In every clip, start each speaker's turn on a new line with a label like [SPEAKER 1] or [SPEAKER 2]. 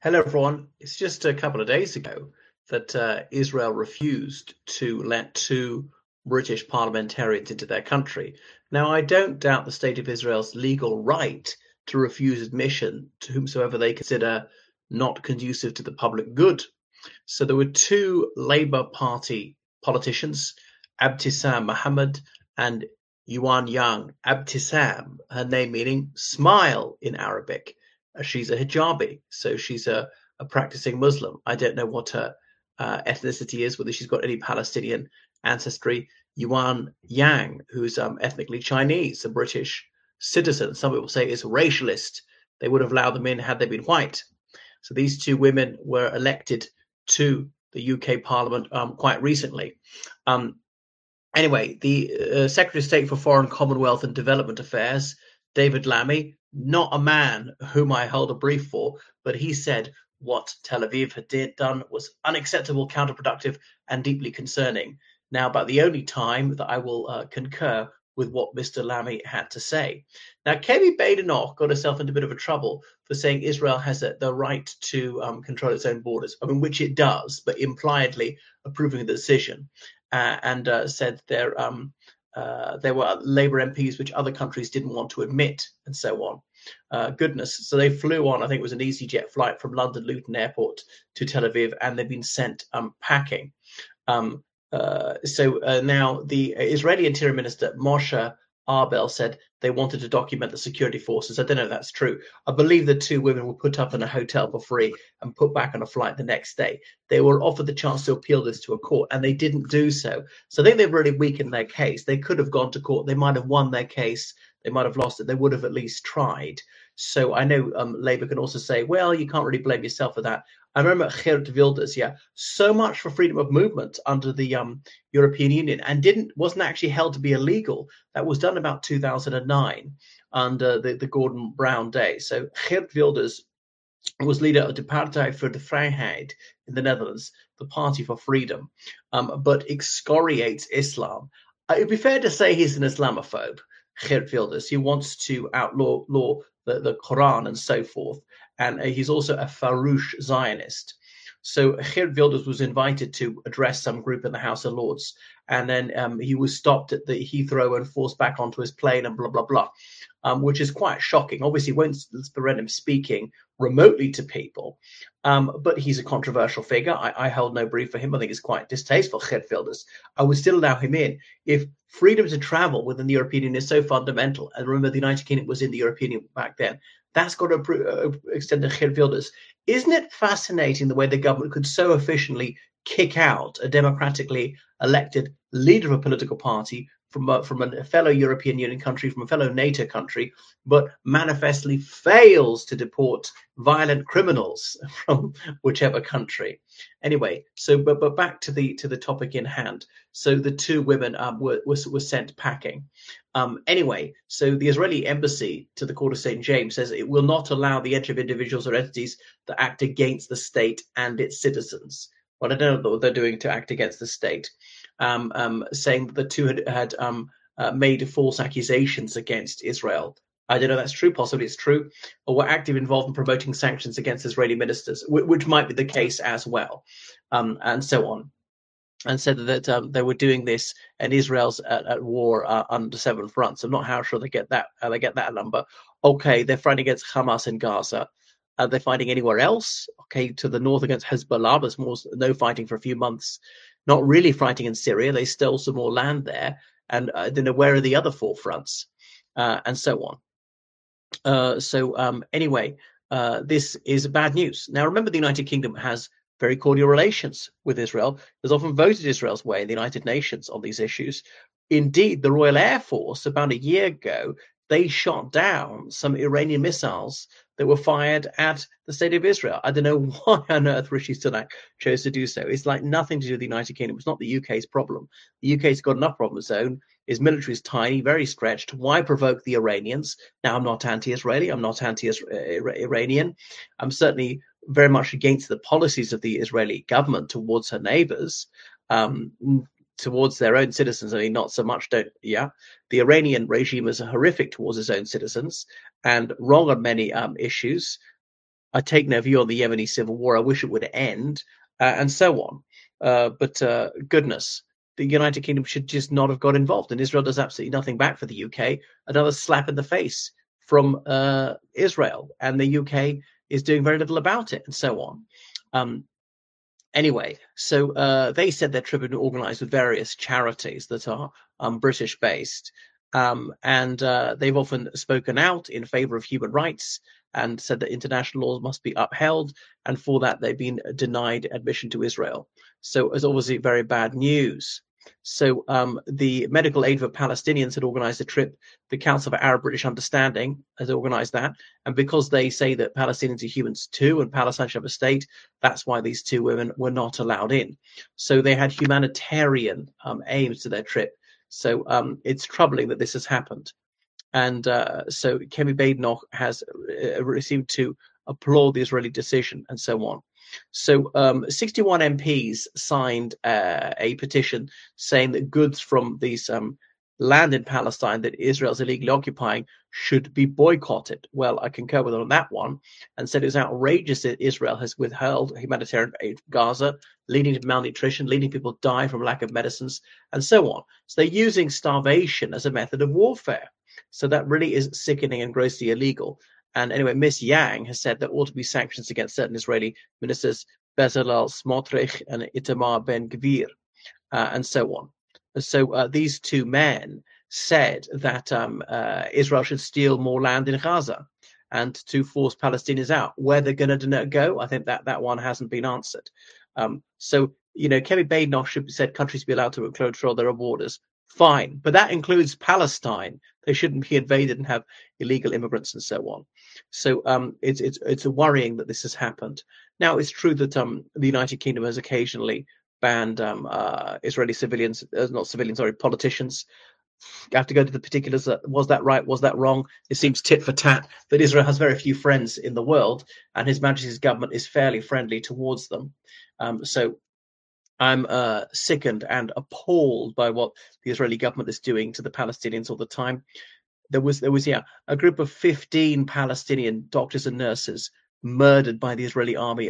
[SPEAKER 1] Hello, everyone. It's just a couple of days ago that Israel refused to let two British parliamentarians into their country. Now, I don't doubt the state of Israel's legal right to refuse admission to whomsoever they consider not conducive to the public good. So there were two Labour Party politicians, Abtisam Mohammed and Yuan Yang. Abtisam, her name meaning smile in Arabic. She's a hijabi, so she's a practicing Muslim. I don't know what her ethnicity is, whether she's got any Palestinian ancestry. Yuan Yang, who's ethnically Chinese, a British citizen. Some people say is racialist. They would have allowed them in had they been white. So these two women were elected to the UK Parliament quite recently. Um, anyway, the Secretary of State for Foreign, Commonwealth and Development Affairs, David Lammy, not a man whom I hold a brief for, but he said what Tel Aviv had done was unacceptable, counterproductive, and deeply concerning. Now, about the only time that I will concur with what Mr. Lammy had to say. Now, Kemi Badenoch got herself into a bit of a trouble for saying Israel has the right to control its own borders. I mean, which it does, but impliedly approving the decision, and said there were Labour MPs which other countries didn't want to admit, and so on. Goodness. So they flew on, I think it was an EasyJet flight from London Luton Airport to Tel Aviv, and they've been sent packing. Now the Israeli Interior Minister Moshe Arbel said they wanted to document the security forces. I don't know if that's true. I believe the two women were put up in a hotel for free and put back on a flight the next day. They were offered the chance to appeal this to a court, and they didn't do so. So I think they've really weakened their case. They could have gone to court. They might have won their case. They might have lost it. They would have at least tried. So I know Labour can also say, well, you can't really blame yourself for that. I remember Geert Wilders, so much for freedom of movement under the European Union, and wasn't actually held to be illegal. That was done about 2009 under the Gordon Brown days. So Geert Wilders was leader of the Partij voor de Vrijheid in the Netherlands, the Party for Freedom, but excoriates Islam. It'd be fair to say he's an Islamophobe, Geert Wilders. He wants to outlaw the Quran and so forth. And he's also a farouche Zionist. So Geert Wilders was invited to address some group in the House of Lords, and then he was stopped at the Heathrow and forced back onto his plane and blah, blah, blah, which is quite shocking. Obviously, won't prevent him speaking remotely to people, but he's a controversial figure. I hold no brief for him. I think it's quite distasteful, Geert Wilders. I would still allow him in if freedom to travel within the European Union is so fundamental. And remember, the United Kingdom was in the European Union back then. That's got to extend to Geert Wilders. Isn't it fascinating the way the government could so efficiently kick out a democratically elected leader of a political party from a fellow European Union country, from a fellow NATO country, but manifestly fails to deport violent criminals from whichever country? Anyway, but back to the topic in hand. So the two women were sent packing. Anyway, so the Israeli embassy to the Court of St. James says it will not allow the entry of individuals or entities that act against the state and its citizens. Well, I don't know what they're doing to act against the state, saying that the two had made false accusations against Israel. I don't know if that's true. Possibly it's true. Or were active involved in promoting sanctions against Israeli ministers, which might be the case as well, and so on. And said that they were doing this, and Israel's at war under 7 fronts. I'm not how sure they get that number. Okay, they're fighting against Hamas in Gaza. Are they fighting anywhere else? Okay, to the north against Hezbollah, there's no fighting for a few months. Not really fighting in Syria. They stole some more land there. And I don't know, where are the other 4 fronts? And so on. Anyway, this is bad news. Now, remember, the United Kingdom has very cordial relations with Israel, has often voted Israel's way in the United Nations on these issues. Indeed, the Royal Air Force, about a year ago, they shot down some Iranian missiles that were fired at the state of Israel. I don't know why on earth Rishi Sunak chose to do so. It's like nothing to do with the United Kingdom. It's not the UK's problem. The UK's got enough problems of its own. Its military is tiny, very stretched. Why provoke the Iranians? Now, I'm not anti-Israeli. I'm not anti-Iranian. I'm certainly very much against the policies of the Israeli government towards her neighbors, towards their own citizens. I mean, not so much, The Iranian regime is horrific towards its own citizens and wrong on many issues. I take no view on the Yemeni civil war. I wish it would end, and so on. But goodness, the United Kingdom should just not have got involved, and Israel does absolutely nothing back for the UK. Another slap in the face from Israel, and the UK is doing very little about it, and so on. Anyway, so they said their trip had been organised with various charities that are British based, and they've often spoken out in favour of human rights and said that international laws must be upheld, and for that they've been denied admission to Israel. So it's obviously very bad news. So the Medical Aid for Palestinians had organised a trip. The Council for Arab-British Understanding has organised that. And because they say that Palestinians are humans too and Palestine should have a state, that's why these two women were not allowed in. So they had humanitarian aims to their trip. So it's troubling that this has happened. And so Kemi Badenoch has received to applaud the Israeli decision and so on. So 61 MPs signed a petition saying that goods from these land in Palestine that Israel's illegally occupying should be boycotted. Well, I concur with them on that one, and said it was outrageous that Israel has withheld humanitarian aid from Gaza, leading to malnutrition, leading people to die from lack of medicines, and so on. So they're using starvation as a method of warfare. So that really is sickening and grossly illegal. And anyway, Miss Yang has said there ought to be sanctions against certain Israeli ministers, Bezalel Smotrich and Itamar Ben-Gvir, and so on. So these two men said that Israel should steal more land in Gaza and to force Palestinians out. Where they're going to go, I think that one hasn't been answered. So, Kemi Badenoch said countries be allowed to control their borders. Fine, but that includes Palestine. They shouldn't be invaded and have illegal immigrants and so on. So it's worrying that this has happened. Now, it's true that the United Kingdom has occasionally banned Israeli civilians, politicians. You have to go to the particulars. Was that right? Was that wrong? It seems tit for tat that Israel has very few friends in the world, and His Majesty's government is fairly friendly towards them. So I'm sickened and appalled by what the Israeli government is doing to the Palestinians all the time. There was a group of 15 Palestinian doctors and nurses murdered by the Israeli army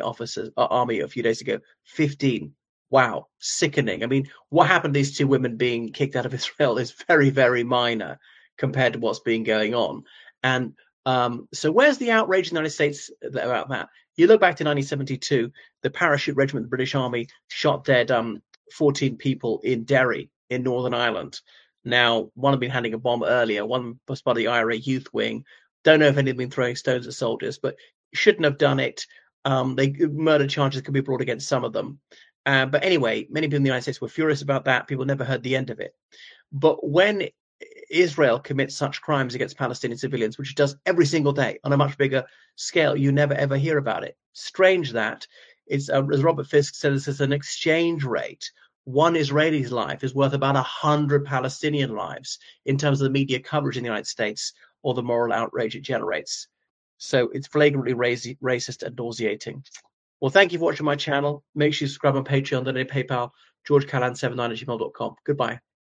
[SPEAKER 1] a few days ago. 15. Wow, sickening. I mean, what happened to these two women being kicked out of Israel is very, very minor compared to what's been going on. And so where's the outrage in the United States about that? You look back to 1972, the Parachute Regiment of the British Army shot dead 14 people in Derry in Northern Ireland. Now, one had been handing a bomb earlier. One was part of the IRA Youth Wing. Don't know if any had been throwing stones at soldiers, but shouldn't have done it. Murder charges could be brought against some of them. But anyway, many people in the United States were furious about that. People never heard the end of it. But when Israel commits such crimes against Palestinian civilians, which it does every single day on a much bigger scale, you never ever hear about it. Strange that it's, as Robert Fisk says, it's an exchange rate. One Israeli's life is worth about 100 Palestinian lives in terms of the media coverage in the United States or the moral outrage it generates. So it's flagrantly racist and nauseating. Well, thank you for watching my channel. Make sure you subscribe on Patreon, donate PayPal, georgecallahan79@gmail.com. Goodbye.